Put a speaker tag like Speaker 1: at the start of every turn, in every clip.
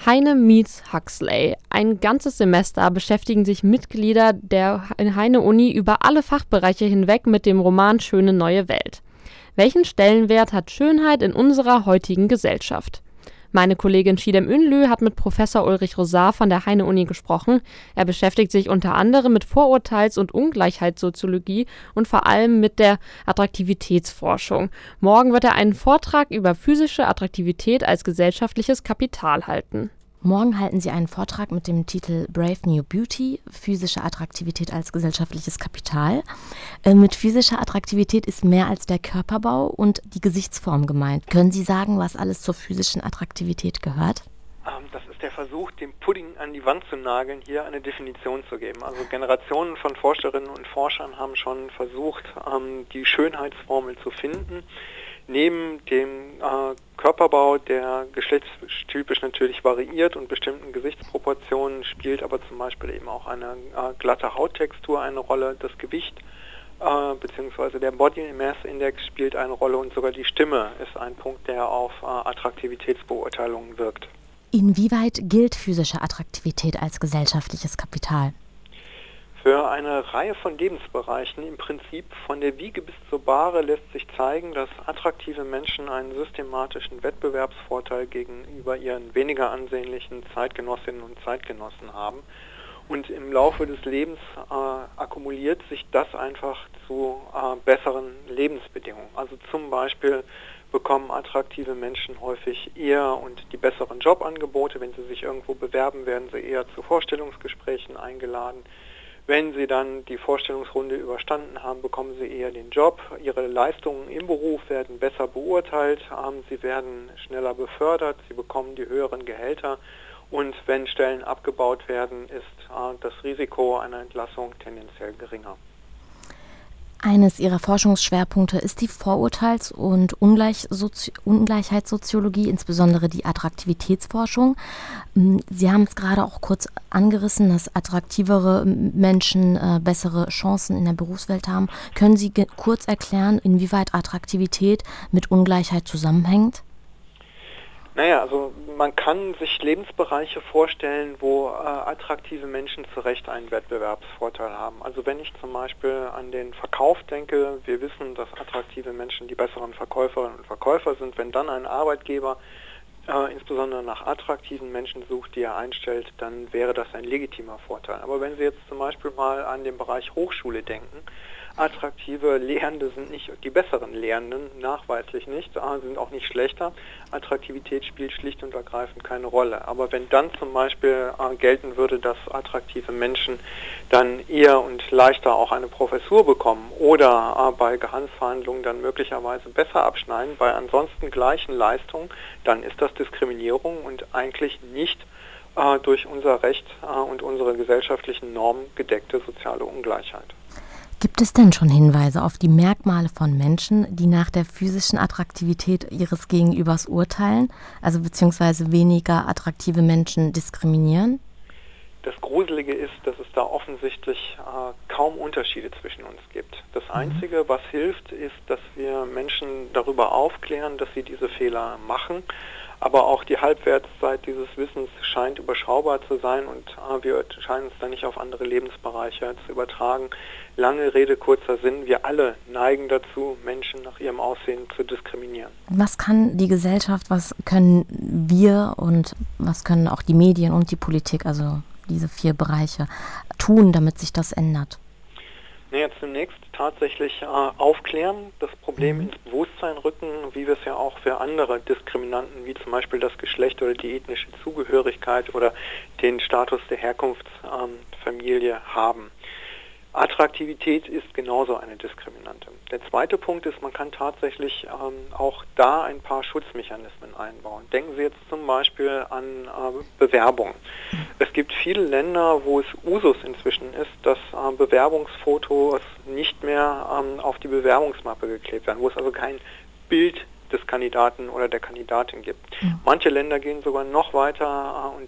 Speaker 1: Heine meets Huxley. Ein ganzes Semester beschäftigen sich Mitglieder der Heine-Uni über alle Fachbereiche hinweg mit dem Roman Schöne neue Welt. Welchen Stellenwert hat Schönheit in unserer heutigen Gesellschaft? Meine Kollegin Chidem Ünlü hat mit Professor Ulrich Rosar von der Heine-Uni gesprochen. Er beschäftigt sich unter anderem mit Vorurteils- und Ungleichheitssoziologie und vor allem mit der Attraktivitätsforschung. Morgen wird er einen Vortrag über physische Attraktivität als gesellschaftliches Kapital halten.
Speaker 2: Morgen halten Sie einen Vortrag mit dem Titel Brave New Beauty, physische Attraktivität als gesellschaftliches Kapital. Mit physischer Attraktivität ist mehr als der Körperbau und die Gesichtsform gemeint. Können Sie sagen, was alles zur physischen Attraktivität gehört?
Speaker 3: Das ist der Versuch, den Pudding an die Wand zu nageln, hier eine Definition zu geben. Also Generationen von Forscherinnen und Forschern haben schon versucht, die Schönheitsformel zu finden. Neben dem Körperbau, der geschlechtstypisch natürlich variiert und bestimmten Gesichtsproportionen, spielt aber zum Beispiel eben auch eine glatte Hauttextur eine Rolle, das Gewicht beziehungsweise der Body Mass Index spielt eine Rolle und sogar die Stimme ist ein Punkt, der auf Attraktivitätsbeurteilungen wirkt.
Speaker 2: Inwieweit gilt physische Attraktivität als gesellschaftliches Kapital?
Speaker 3: Für eine Reihe von Lebensbereichen, im Prinzip von der Wiege bis zur Bahre, lässt sich zeigen, dass attraktive Menschen einen systematischen Wettbewerbsvorteil gegenüber ihren weniger ansehnlichen Zeitgenossinnen und Zeitgenossen haben. Und im Laufe des Lebens akkumuliert sich das einfach zu besseren Lebensbedingungen. Also zum Beispiel bekommen attraktive Menschen häufig eher und die besseren Jobangebote. Wenn sie sich irgendwo bewerben, werden sie eher zu Vorstellungsgesprächen eingeladen. Wenn sie dann die Vorstellungsrunde überstanden haben, bekommen sie eher den Job. Ihre Leistungen im Beruf werden besser beurteilt. Sie werden schneller befördert. Sie bekommen die höheren Gehälter. Und wenn Stellen abgebaut werden, ist das Risiko einer Entlassung tendenziell geringer.
Speaker 2: Eines Ihrer Forschungsschwerpunkte ist die Vorurteils- und Ungleichheitssoziologie, insbesondere die Attraktivitätsforschung. Sie haben es gerade auch kurz angerissen, dass attraktivere Menschen bessere Chancen in der Berufswelt haben. Können Sie kurz erklären, inwieweit Attraktivität mit Ungleichheit zusammenhängt?
Speaker 3: Naja, also man kann sich Lebensbereiche vorstellen, wo attraktive Menschen zu Recht einen Wettbewerbsvorteil haben. Also wenn ich zum Beispiel an den Verkauf denke, wir wissen, dass attraktive Menschen die besseren Verkäuferinnen und Verkäufer sind. Wenn dann ein Arbeitgeber insbesondere nach attraktiven Menschen sucht, die er einstellt, dann wäre das ein legitimer Vorteil. Aber wenn Sie jetzt zum Beispiel mal an den Bereich Hochschule denken, attraktive Lehrende sind nicht die besseren Lehrenden, nachweislich nicht, sind auch nicht schlechter. Attraktivität spielt schlicht und ergreifend keine Rolle. Aber wenn dann zum Beispiel gelten würde, dass attraktive Menschen dann eher und leichter auch eine Professur bekommen oder bei Gehaltsverhandlungen dann möglicherweise besser abschneiden, bei ansonsten gleichen Leistungen, dann ist das Diskriminierung und eigentlich nicht durch unser Recht und unsere gesellschaftlichen Normen gedeckte soziale Ungleichheit.
Speaker 2: Gibt es denn schon Hinweise auf die Merkmale von Menschen, die nach der physischen Attraktivität ihres Gegenübers urteilen, also beziehungsweise weniger attraktive Menschen diskriminieren?
Speaker 3: Das Gruselige ist, dass es da offensichtlich kaum Unterschiede zwischen uns gibt. Das Einzige, was hilft, ist, dass wir Menschen darüber aufklären, dass sie diese Fehler machen. Aber auch die Halbwertszeit dieses Wissens scheint überschaubar zu sein und wir scheinen es dann nicht auf andere Lebensbereiche zu übertragen. Lange Rede, kurzer Sinn, wir alle neigen dazu, Menschen nach ihrem Aussehen zu diskriminieren.
Speaker 2: Was kann die Gesellschaft, was können wir und was können auch die Medien und die Politik, also diese 4 Bereiche, tun, damit sich das ändert?
Speaker 3: Naja, zunächst tatsächlich aufklären, das Problem ins Bewusstsein rücken, wie wir es ja auch für andere Diskriminanten, wie zum Beispiel das Geschlecht oder die ethnische Zugehörigkeit oder den Status der Herkunftsfamilie haben. Attraktivität ist genauso eine Diskriminante. Der zweite Punkt ist, man kann tatsächlich auch da ein paar Schutzmechanismen einbauen. Denken Sie jetzt zum Beispiel an Bewerbung. Es gibt viele Länder, wo es Usus inzwischen ist, dass Bewerbungsfotos nicht mehr auf die Bewerbungsmappe geklebt werden, wo es also kein Bild des Kandidaten oder der Kandidatin gibt. Manche Länder gehen sogar noch weiter und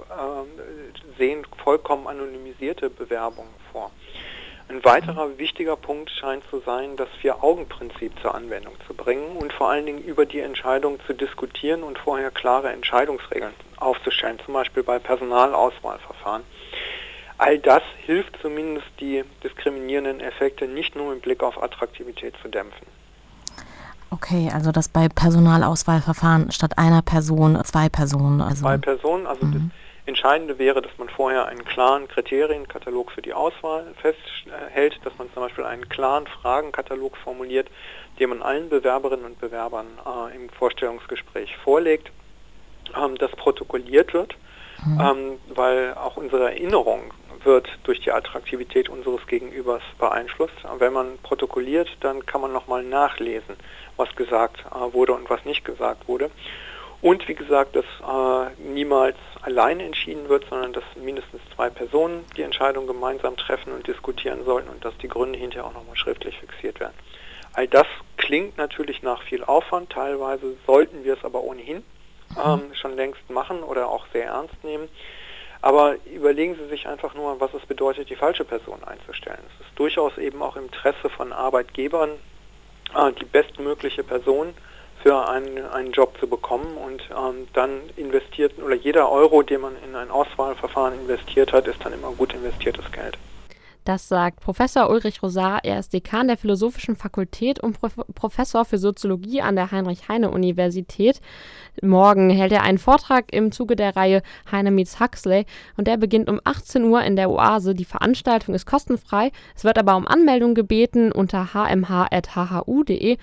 Speaker 3: sehen vollkommen anonymisierte Bewerbungen vor. Ein weiterer wichtiger Punkt scheint zu sein, das Vier-Augen-Prinzip zur Anwendung zu bringen und vor allen Dingen über die Entscheidung zu diskutieren und vorher klare Entscheidungsregeln aufzustellen, zum Beispiel bei Personalauswahlverfahren. All das hilft zumindest, die diskriminierenden Effekte nicht nur mit Blick auf Attraktivität zu dämpfen.
Speaker 2: Okay, also dass bei Personalauswahlverfahren statt einer Person 2 Personen. Also
Speaker 3: 2 Personen, also das Entscheidende wäre, dass man vorher einen klaren Kriterienkatalog für die Auswahl festhält, dass man zum Beispiel einen klaren Fragenkatalog formuliert, den man allen Bewerberinnen und Bewerbern im Vorstellungsgespräch vorlegt, das protokolliert wird, weil auch unsere Erinnerung wird durch die Attraktivität unseres Gegenübers beeinflusst. Wenn man protokolliert, dann kann man nochmal nachlesen, was gesagt wurde und was nicht gesagt wurde. Und wie gesagt, dass niemals alleine entschieden wird, sondern dass mindestens 2 Personen die Entscheidung gemeinsam treffen und diskutieren sollten und dass die Gründe hinterher auch nochmal schriftlich fixiert werden. All das klingt natürlich nach viel Aufwand, teilweise sollten wir es aber ohnehin schon längst machen oder auch sehr ernst nehmen. Aber überlegen Sie sich einfach nur, was es bedeutet, die falsche Person einzustellen. Es ist durchaus eben auch im Interesse von Arbeitgebern, die bestmögliche Person für einen Job zu bekommen und dann investiert, oder jeder Euro, den man in ein Auswahlverfahren investiert hat, ist dann immer gut investiertes Geld.
Speaker 1: Das sagt Professor Ulrich Rosar. Er ist Dekan der Philosophischen Fakultät und Professor für Soziologie an der Heinrich-Heine-Universität. Morgen hält er einen Vortrag im Zuge der Reihe Heine meets Huxley und der beginnt um 18 Uhr in der Oase. Die Veranstaltung ist kostenfrei. Es wird aber um Anmeldung gebeten unter hmh@hhu.de